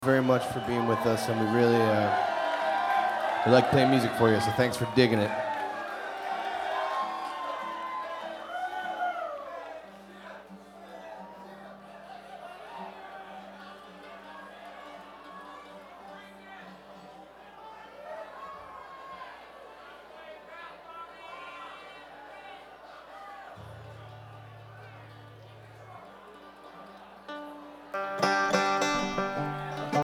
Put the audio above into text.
very much for being with us, and we really we like playing music for you, so thanks for digging it.